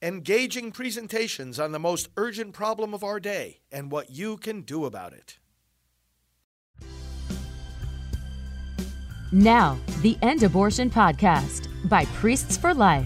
engaging presentations on the most urgent problem of our day and what you can do about it. Now, the End Abortion Podcast by Priests for Life.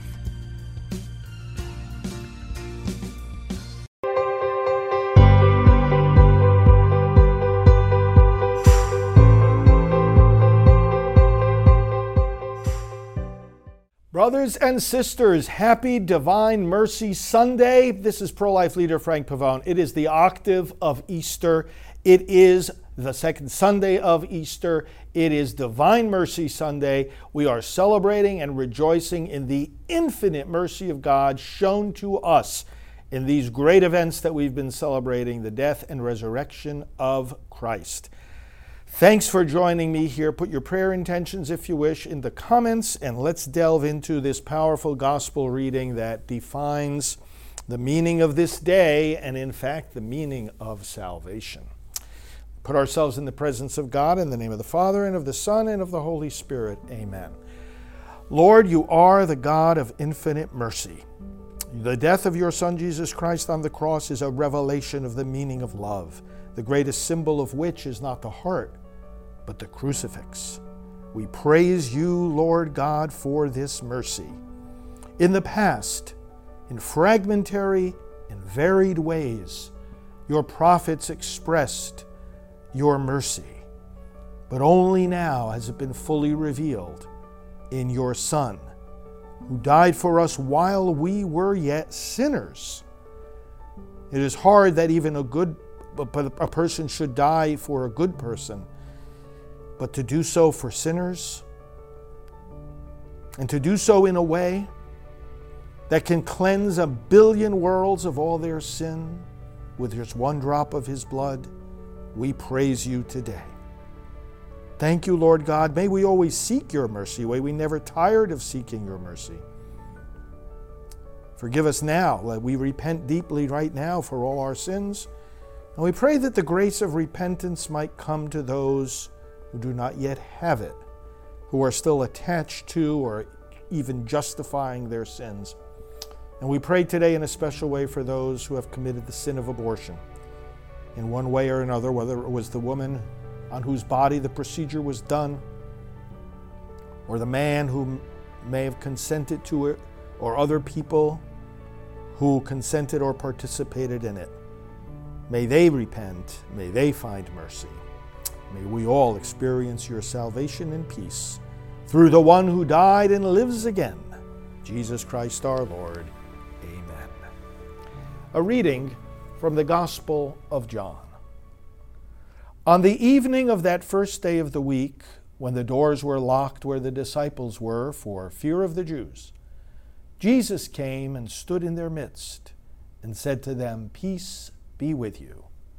Brothers and sisters, happy Divine Mercy Sunday. This is pro-life leader Frank Pavone. It is the octave of Easter. It is the second Sunday of Easter. It is Divine Mercy Sunday. We are celebrating and rejoicing in the infinite mercy of God shown to us in these great events that we've been celebrating, the death and resurrection of Christ. Thanks for joining me here. Put your prayer intentions, if you wish, in the comments, and let's delve into this powerful gospel reading that defines the meaning of this day and, in fact, the meaning of salvation. Put ourselves in the presence of God in the name of the Father, and of the Son, and of the Holy Spirit. Amen. Lord, you are the God of infinite mercy. The death of your Son, Jesus Christ, on the cross is a revelation of the meaning of love, the greatest symbol of which is not the heart, but the crucifix. We praise you, Lord God, for this mercy. In the past, in fragmentary and varied ways, your prophets expressed your mercy, but only now has it been fully revealed in your Son, who died for us while we were yet sinners. It is hard that even a person should die for a good person, but to do so for sinners, and to do so in a way that can cleanse a billion worlds of all their sin with just one drop of his blood, we praise you today. Thank you, Lord God. May we always seek your mercy. May we never tired of seeking your mercy. Forgive us now. Let we repent deeply right now for all our sins. And we pray that the grace of repentance might come to those who do not yet have it, who are still attached to or even justifying their sins. And we pray today in a special way for those who have committed the sin of abortion in one way or another, whether it was the woman on whose body the procedure was done, or the man who may have consented to it, or other people who consented or participated in it. May they repent, may they find mercy. May we all experience your salvation and peace through the one who died and lives again, Jesus Christ our Lord. Amen. A reading from the Gospel of John. On the evening of that first day of the week, when the doors were locked where the disciples were for fear of the Jews, Jesus came and stood in their midst and said to them, "Peace be with you."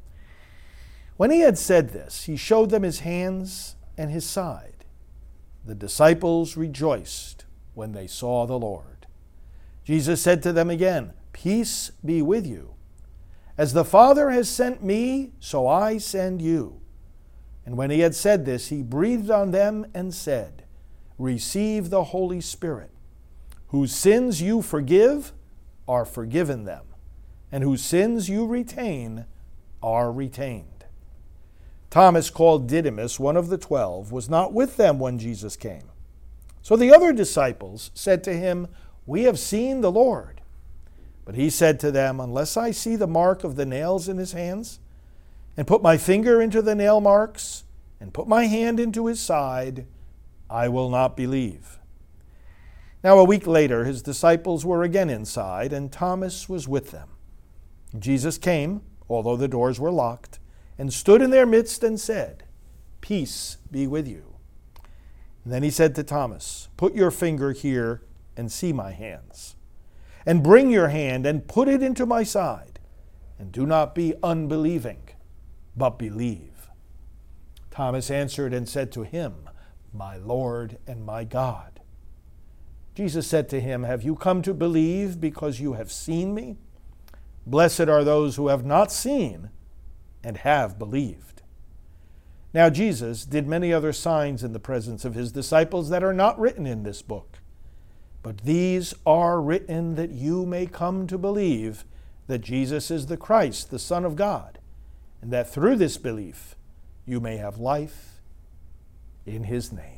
When he had said this, he showed them his hands and his side. The disciples rejoiced when they saw the Lord. Jesus said to them again, "Peace be with you. As the Father has sent me, so I send you." And when he had said this, he breathed on them and said, "Receive the Holy Spirit. Whose sins you forgive are forgiven them, and whose sins you retain are retained." Thomas, called Didymus, one of the 12, was not with them when Jesus came. So the other disciples said to him, "We have seen the Lord." But he said to them, "Unless I see the mark of the nails in his hands, and put my finger into the nail marks, and put my hand into his side, I will not believe." Now a week later, his disciples were again inside, and Thomas was with them. Jesus came, although the doors were locked, and stood in their midst and said, "Peace be with you." And then he said to Thomas, "Put your finger here and see my hands, and bring your hand and put it into my side, and do not be unbelieving, but believe." Thomas answered and said to him, "My Lord and my God." Jesus said to him, "Have you come to believe because you have seen me? Blessed are those who have not seen and have believed." Now Jesus did many other signs in the presence of his disciples that are not written in this book. But these are written that you may come to believe that Jesus is the Christ, the Son of God, and that through this belief you may have life in his name.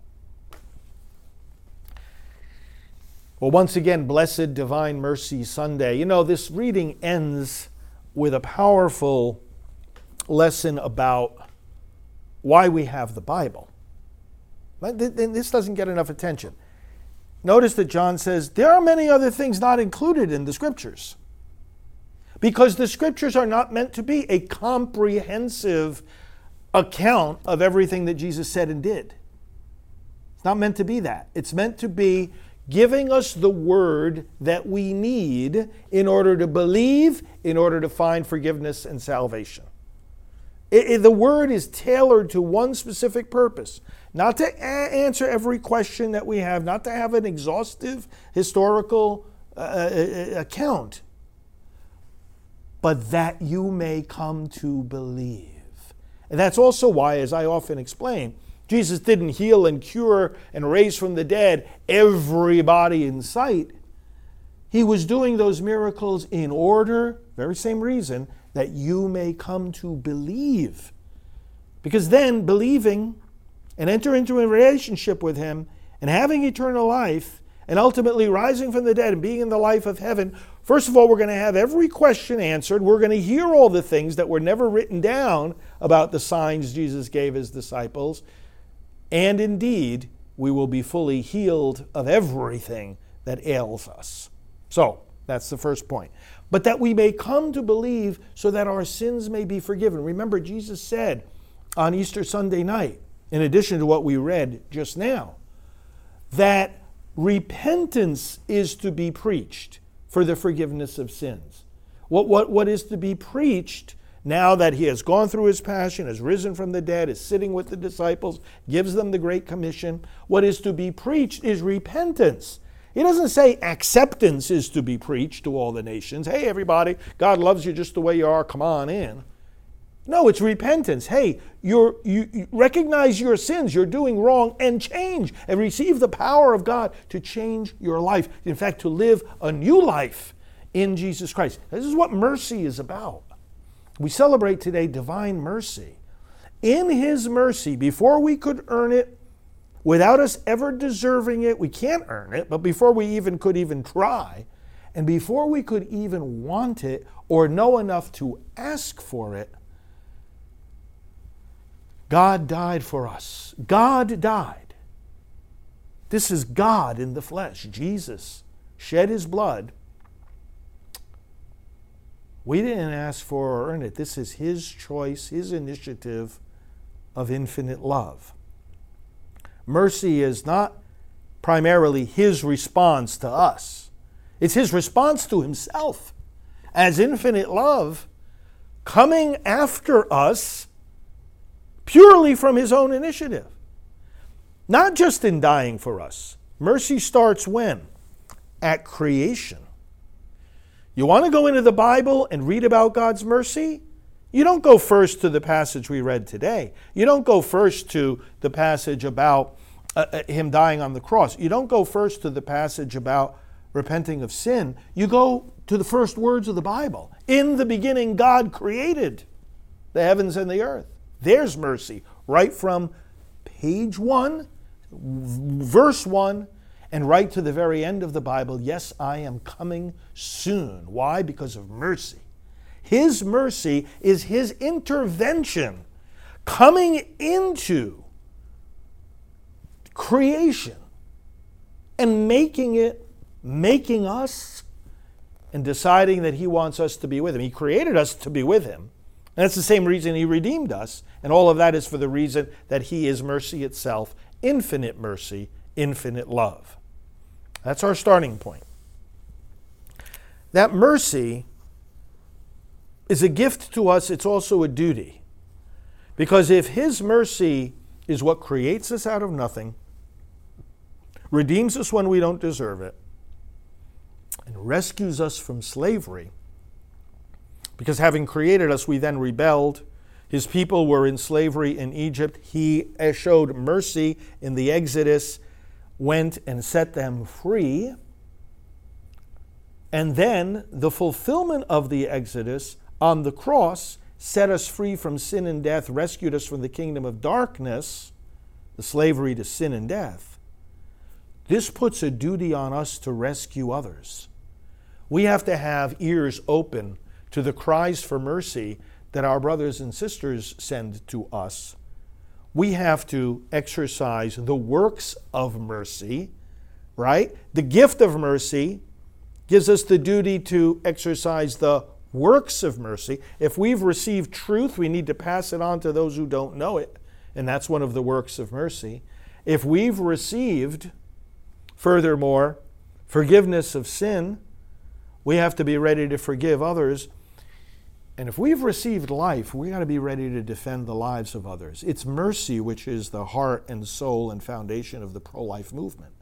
Well, once again, blessed Divine Mercy Sunday. You know, this reading ends with a powerful lesson about why we have the Bible. This doesn't get enough attention. Notice that John says there are many other things not included in the Scriptures, because the Scriptures are not meant to be a comprehensive account of everything that Jesus said and did. It's not meant to be that. It's meant to be giving us the word that we need in order to believe, in order to find forgiveness and salvation. The word is tailored to one specific purpose, not to answer every question that we have, not to have an exhaustive historical account, but that you may come to believe. And that's also why, as I often explain, Jesus didn't heal and cure and raise from the dead everybody in sight. He was doing those miracles in order, very same reason, that you may come to believe. Because then believing and enter into a relationship with him and having eternal life and ultimately rising from the dead and being in the life of heaven, first of all, we're going to have every question answered. We're going to hear all the things that were never written down about the signs Jesus gave his disciples. And indeed, we will be fully healed of everything that ails us. So, that's the first point. But that we may come to believe so that our sins may be forgiven. Remember, Jesus said on Easter Sunday night, in addition to what we read just now, that repentance is to be preached for the forgiveness of sins. What is to be preached now that he has gone through his passion, has risen from the dead, is sitting with the disciples, gives them the Great Commission? What is to be preached is repentance. He doesn't say acceptance is to be preached to all the nations. Hey, everybody, God loves you just the way you are. Come on in. No, it's repentance. Hey, you recognize your sins, you're doing wrong, and change and receive the power of God to change your life. In fact, to live a new life in Jesus Christ. This is what mercy is about. We celebrate today divine mercy. In his mercy, before we could earn it, without us ever deserving it, we can't earn it, but before we could even try, and before we could even want it or know enough to ask for it, God died for us. God died. This is God in the flesh. Jesus shed his blood. We didn't ask for or earn it. This is his choice, his initiative of infinite love. Mercy is not primarily his response to us. It's his response to himself as infinite love coming after us purely from his own initiative. Not just in dying for us. Mercy starts when? At creation. You want to go into the Bible and read about God's mercy? You don't go first to the passage we read today. You don't go first to the passage about him dying on the cross. You don't go first to the passage about repenting of sin. You go to the first words of the Bible. In the beginning, God created the heavens and the earth. There's mercy right from page 1, verse 1, and right to the very end of the Bible. Yes, I am coming soon. Why? Because of mercy. His mercy is his intervention coming into creation and making us, and deciding that he wants us to be with him. He created us to be with him. And that's the same reason he redeemed us. And all of that is for the reason that he is mercy itself, infinite mercy, infinite love. That's our starting point. That mercy is a gift to us. It's also a duty. Because if his mercy is what creates us out of nothing, redeems us when we don't deserve it, and rescues us from slavery, because having created us, we then rebelled. His people were in slavery in Egypt. He showed mercy in the Exodus. went and set them free. And then the fulfillment of the Exodus on the cross set us free from sin and death, rescued us from the kingdom of darkness, the slavery to sin and death. This puts a duty on us to rescue others. We have to have ears open to the cries for mercy that our brothers and sisters send to us. We have to exercise the works of mercy, right? The gift of mercy gives us the duty to exercise the works of mercy. If we've received truth, we need to pass it on to those who don't know it, and that's one of the works of mercy. If we've received, furthermore, forgiveness of sin, we have to be ready to forgive others. And if we've received life, we got to be ready to defend the lives of others. It's mercy which is the heart and soul and foundation of the pro-life movement.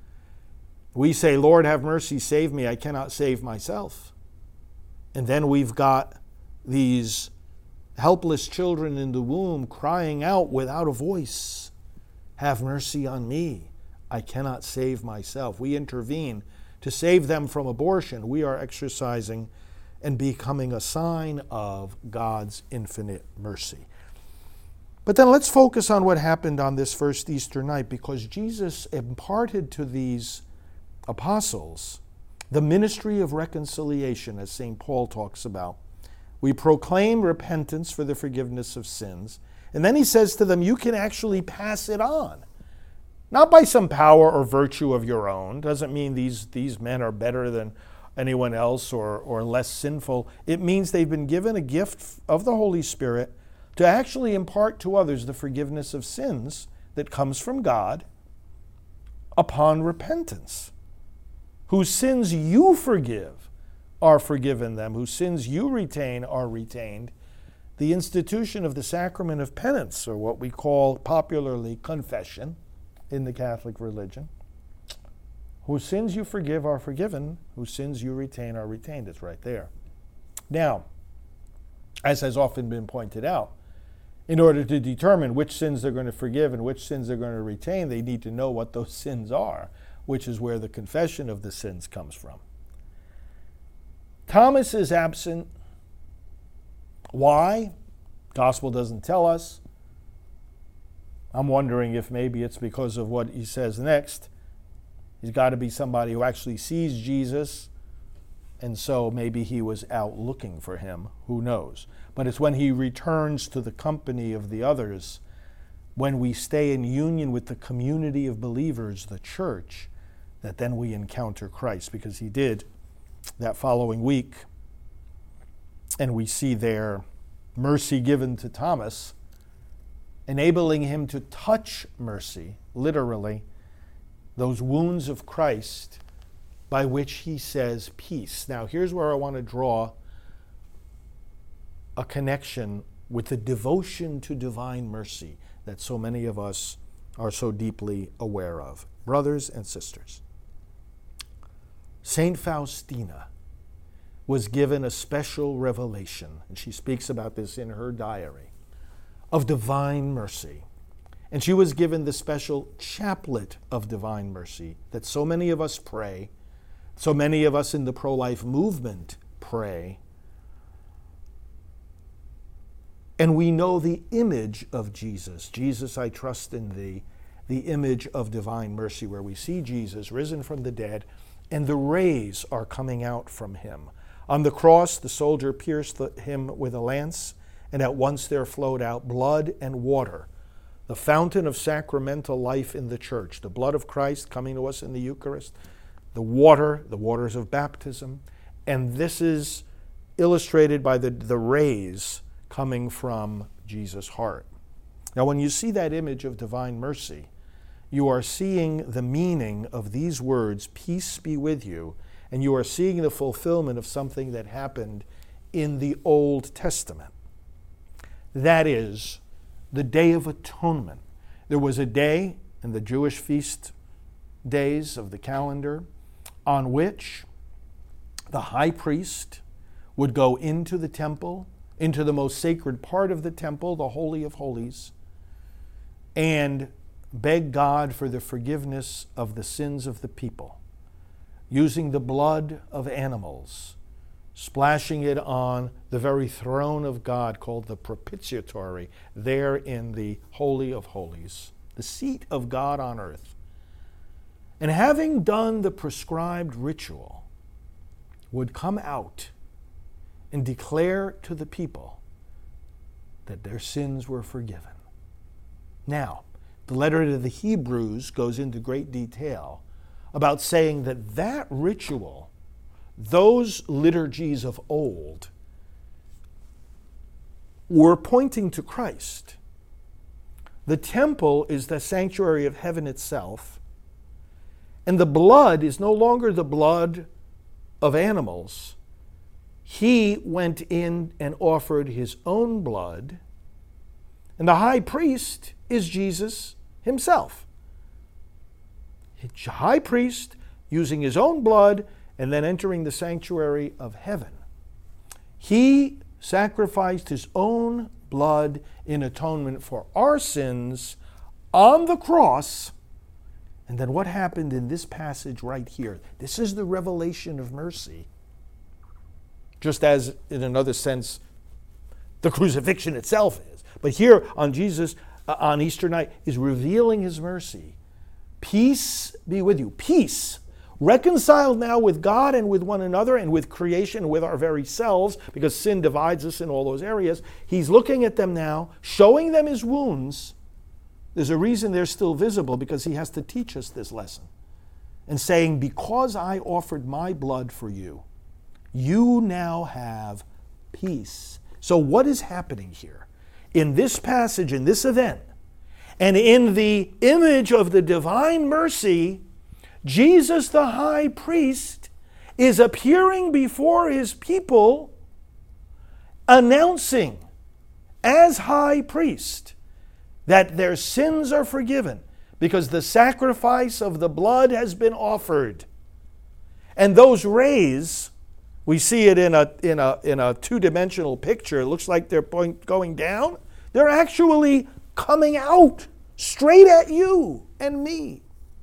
We say, Lord, have mercy, save me, I cannot save myself. And then we've got these helpless children in the womb crying out without a voice, have mercy on me, I cannot save myself. We intervene to save them from abortion. We are exercising and becoming a sign of God's infinite mercy. But then let's focus on what happened on this first Easter night, because Jesus imparted to these apostles the ministry of reconciliation, as St. Paul talks about. We proclaim repentance for the forgiveness of sins, and then he says to them, you can actually pass it on. Not by some power or virtue of your own. Doesn't mean these men are better than anyone else or less sinful. It means they've been given a gift of the Holy Spirit to actually impart to others the forgiveness of sins that comes from God upon repentance. Whose sins you forgive are forgiven them. Whose sins you retain are retained. The institution of the sacrament of penance, or what we call popularly confession in the Catholic religion. Whose sins you forgive are forgiven, whose sins you retain are retained. It's right there. Now, as has often been pointed out, in order to determine which sins they're going to forgive and which sins they're going to retain, they need to know what those sins are, which is where the confession of the sins comes from. Thomas is absent. Why? Gospel doesn't tell us. I'm wondering if maybe it's because of what he says next. He's got to be somebody who actually sees Jesus, and so maybe he was out looking for him. Who knows? But it's when he returns to the company of the others, when we stay in union with the community of believers, the church, that then we encounter Christ, because he did that following week. And we see there mercy given to Thomas, enabling him to touch mercy, literally, those wounds of Christ by which he says peace. Now, here's where I want to draw a connection with the devotion to divine mercy that so many of us are so deeply aware of. Brothers and sisters, Saint Faustina was given a special revelation, and she speaks about this in her diary, of divine mercy. And she was given the special chaplet of divine mercy that so many of us pray, so many of us in the pro-life movement pray. And we know the image of Jesus. Jesus, I trust in thee, the image of divine mercy, where we see Jesus risen from the dead, and the rays are coming out from him. On the cross, the soldier pierced him with a lance, and at once there flowed out blood and water, the fountain of sacramental life in the church, the blood of Christ coming to us in the Eucharist, the waters of baptism, and this is illustrated by the rays coming from Jesus' heart. Now, when you see that image of divine mercy, you are seeing the meaning of these words, peace be with you, and you are seeing the fulfillment of something that happened in the Old Testament. That is, the Day of Atonement. There was a day in the Jewish feast days of the calendar on which the high priest would go into the temple, into the most sacred part of the temple, the Holy of Holies, and beg God for the forgiveness of the sins of the people, using the blood of animals, splashing it on the very throne of God called the propitiatory, there in the Holy of Holies, the seat of God on earth. And having done the prescribed ritual, would come out and declare to the people that their sins were forgiven. Now, the letter to the Hebrews goes into great detail about saying that that ritual, those liturgies of old, were pointing to Christ. The temple is the sanctuary of heaven itself, and the blood is no longer the blood of animals. He went in and offered his own blood, and the high priest is Jesus himself. The high priest using his own blood and then entering the sanctuary of heaven. He sacrificed his own blood in atonement for our sins on the cross. And then what happened in this passage right here? This is the revelation of mercy. Just as, in another sense, the crucifixion itself is. But here on Jesus, on Easter night, is revealing his mercy. Peace be with you. Peace. Reconciled now with God and with one another and with creation and with our very selves, because sin divides us in all those areas. He's looking at them now, showing them his wounds. There's a reason they're still visible, because he has to teach us this lesson. And saying, because I offered my blood for you, you now have peace. So what is happening here? In this passage, in this event, and in the image of the divine mercy, Jesus the high priest is appearing before his people, announcing as high priest that their sins are forgiven because the sacrifice of the blood has been offered. And those rays, we see it in a two-dimensional picture. It looks like they're going down. They're actually coming out straight at you and me.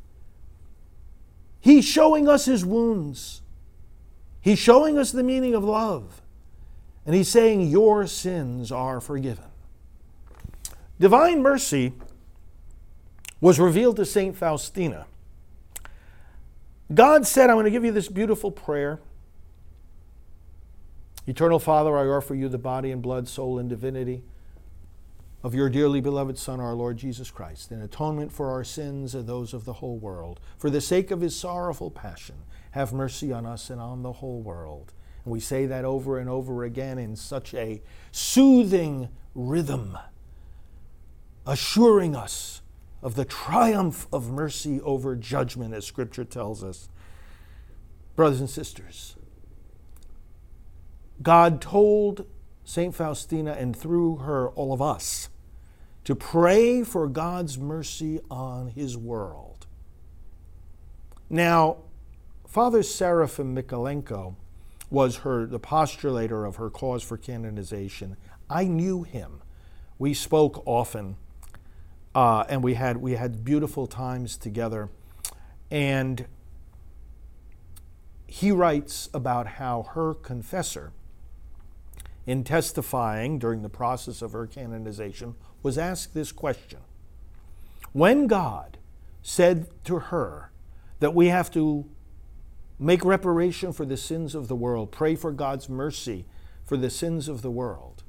He's showing us his wounds. He's showing us the meaning of love. And he's saying, your sins are forgiven. Divine mercy was revealed to St. Faustina. God said, I'm going to give you this beautiful prayer. Eternal Father, I offer you the body and blood, soul and divinity of your dearly beloved Son, our Lord Jesus Christ, in atonement for our sins and those of the whole world. For the sake of his sorrowful passion, have mercy on us and on the whole world. And we say that over and over again in such a soothing rhythm, assuring us of the triumph of mercy over judgment, as Scripture tells us. Brothers and sisters, God told St. Faustina, and through her, all of us, to pray for God's mercy on his world. Now, Father Seraphim Mikolenko was the postulator of her cause for canonization. I knew him. We spoke often, and we had beautiful times together. And he writes about how her confessor, in testifying during the process of her canonization, was asked this question. When God said to her that we have to make reparation for the sins of the world, pray for God's mercy for the sins of the world,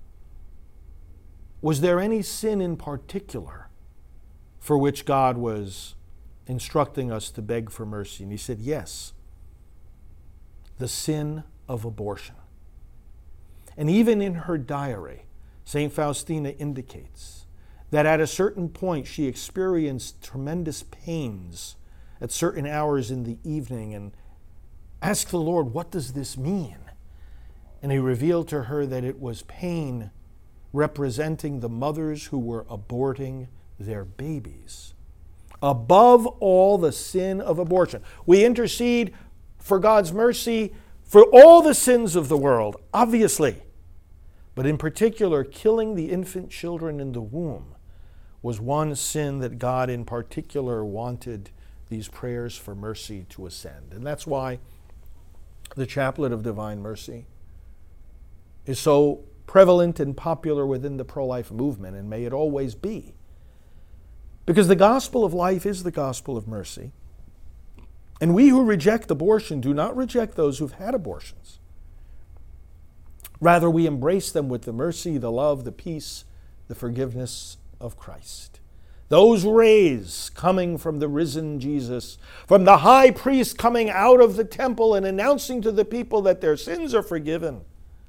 was there any sin in particular for which God was instructing us to beg for mercy? And he said, yes, the sin of abortion. And even in her diary, St. Faustina indicates that at a certain point she experienced tremendous pains at certain hours in the evening and asked the Lord, what does this mean? And he revealed to her that it was pain representing the mothers who were aborting their babies. Above all, the sin of abortion. We intercede for God's mercy for all the sins of the world, obviously. But in particular, killing the infant children in the womb was one sin that God in particular wanted these prayers for mercy to ascend. And that's why the Chaplet of Divine Mercy is so prevalent and popular within the pro-life movement, and may it always be. Because the gospel of life is the gospel of mercy. And we who reject abortion do not reject those who've had abortions. Rather, we embrace them with the mercy, the love, the peace, the forgiveness of Christ. Those rays coming from the risen Jesus, from the high priest coming out of the temple and announcing to the people that their sins are forgiven,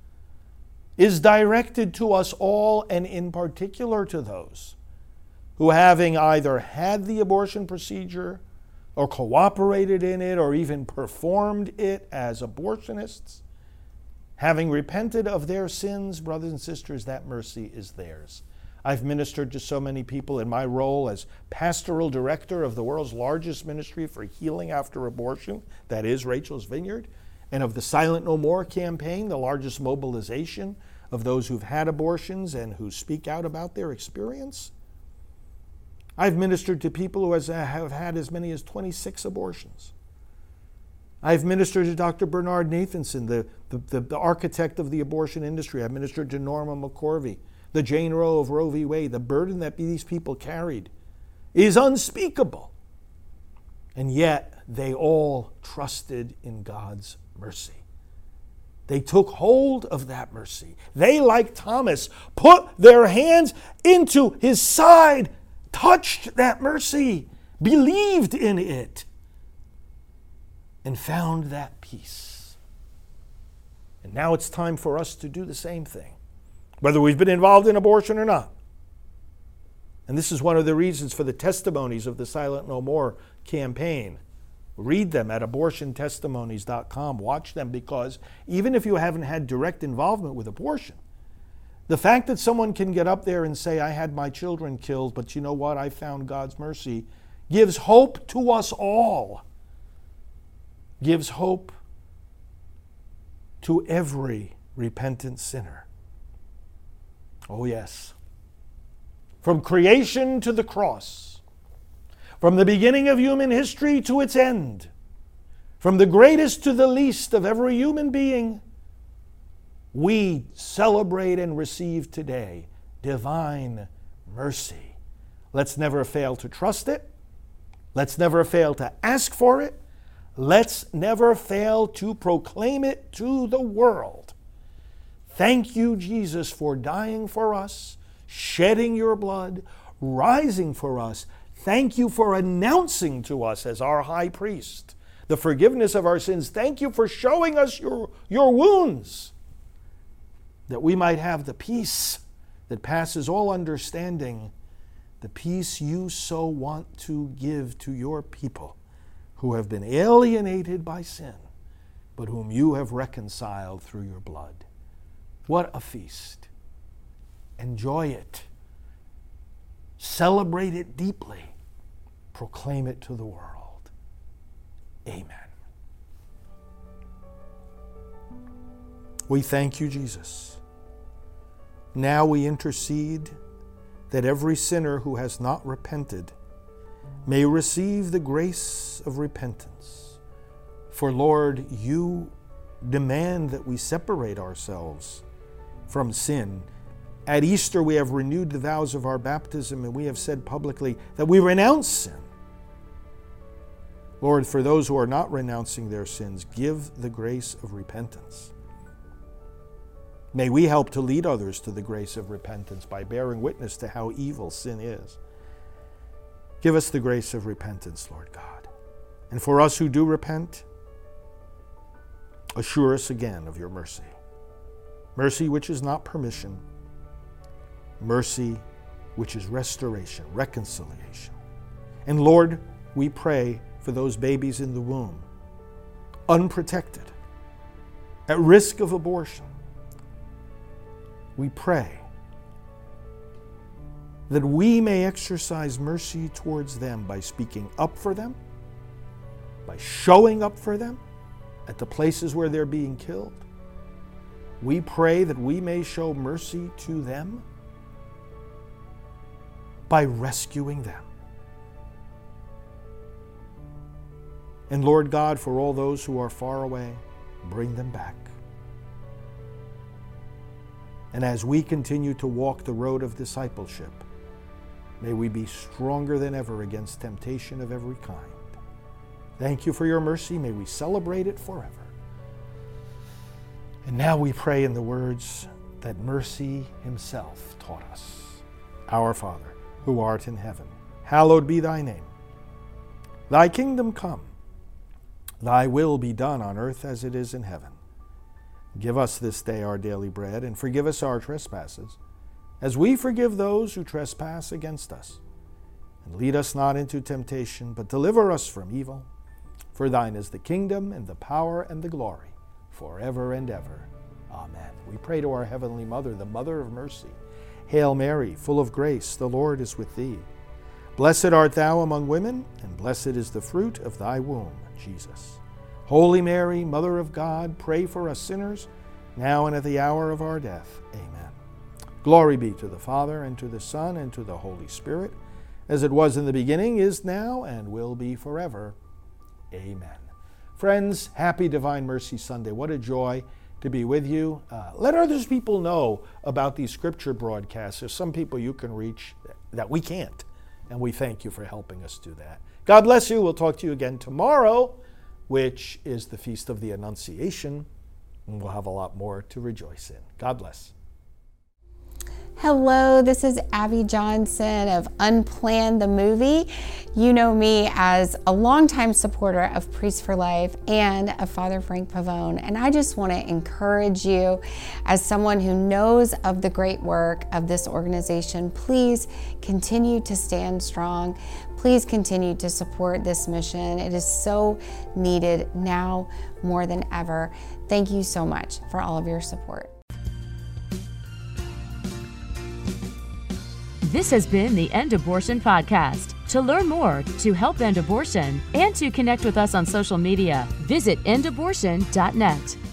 is directed to us all, and in particular to those who, having either had the abortion procedure or cooperated in it or even performed it as abortionists, having repented of their sins, brothers and sisters, that mercy is theirs. I've ministered to so many people in my role as pastoral director of the world's largest ministry for healing after abortion, that is Rachel's Vineyard, and of the Silent No More campaign, the largest mobilization of those who've had abortions and who speak out about their experience. I've ministered to people who have had as many as 26 abortions. I've ministered to Dr. Bernard Nathanson, the architect of the abortion industry. I've ministered to Norma McCorvey, the Jane Roe of Roe v. Wade. The burden that these people carried is unspeakable. And yet, they all trusted in God's mercy. They took hold of that mercy. They, like Thomas, put their hands into his side, touched that mercy, believed in it, and found that peace. And now it's time for us to do the same thing, whether we've been involved in abortion or not. And this is one of the reasons for the testimonies of the Silent No More campaign. Read them at abortiontestimonies.com. Watch them, because even if you haven't had direct involvement with abortion, the fact that someone can get up there and say, I had my children killed, but you know what? I found God's mercy, gives hope to us all. Gives hope to every repentant sinner. Oh yes. From creation to the cross, from the beginning of human history to its end, from the greatest to the least of every human being, we celebrate and receive today divine mercy. Let's never fail to trust it. Let's never fail to ask for it. Let's never fail to proclaim it to the world. Thank you, Jesus, for dying for us, shedding your blood, rising for us. Thank you for announcing to us as our high priest the forgiveness of our sins. Thank you for showing us your wounds, that we might have the peace that passes all understanding, the peace you so want to give to your people who have been alienated by sin, but whom you have reconciled through your blood. What a feast. Enjoy it. Celebrate it deeply. Proclaim it to the world. Amen. We thank you, Jesus. Now we intercede that every sinner who has not repented may receive the grace of repentance. For, Lord, you demand that we separate ourselves from sin. At Easter, we have renewed the vows of our baptism, and we have said publicly that we renounce sin. Lord, for those who are not renouncing their sins, give the grace of repentance. May we help to lead others to the grace of repentance by bearing witness to how evil sin is. Give us the grace of repentance, Lord God. And for us who do repent, assure us again of your mercy. Mercy which is not permission. Mercy which is restoration, reconciliation. And Lord, we pray for those babies in the womb, unprotected, at risk of abortion. We pray that we may exercise mercy towards them by speaking up for them, by showing up for them at the places where they're being killed. We pray that we may show mercy to them by rescuing them. And Lord God, for all those who are far away, bring them back. And as we continue to walk the road of discipleship, may we be stronger than ever against temptation of every kind. Thank you for your mercy. May we celebrate it forever. And now we pray in the words that mercy himself taught us. Our Father, who art in heaven, hallowed be thy name. Thy kingdom come. Thy will be done on earth as it is in heaven. Give us this day our daily bread, and forgive us our trespasses, as we forgive those who trespass against us. And lead us not into temptation, but deliver us from evil. For thine is the kingdom, and the power, and the glory, forever and ever. Amen. We pray to our Heavenly Mother, the Mother of Mercy. Hail Mary, full of grace, the Lord is with thee. Blessed art thou among women, and blessed is the fruit of thy womb, Jesus. Holy Mary, Mother of God, pray for us sinners, now and at the hour of our death. Amen. Glory be to the Father, and to the Son, and to the Holy Spirit, as it was in the beginning, is now, and will be forever. Amen. Friends, happy Divine Mercy Sunday. What a joy to be with you. Let others people know about these scripture broadcasts. There's some people you can reach that we can't, and we thank you for helping us do that. God bless you. We'll talk to you again tomorrow, which is the Feast of the Annunciation, and we'll have a lot more to rejoice in. God bless. Hello, this is Abby Johnson of Unplanned the Movie. You know me as a longtime supporter of Priests for Life and of Father Frank Pavone, and I just want to encourage you as someone who knows of the great work of this organization, please continue to stand strong. Please continue to support this mission. It is so needed now more than ever. Thank you so much for all of your support. This has been the End Abortion Podcast. To learn more, to help end abortion, and to connect with us on social media, visit endabortion.net.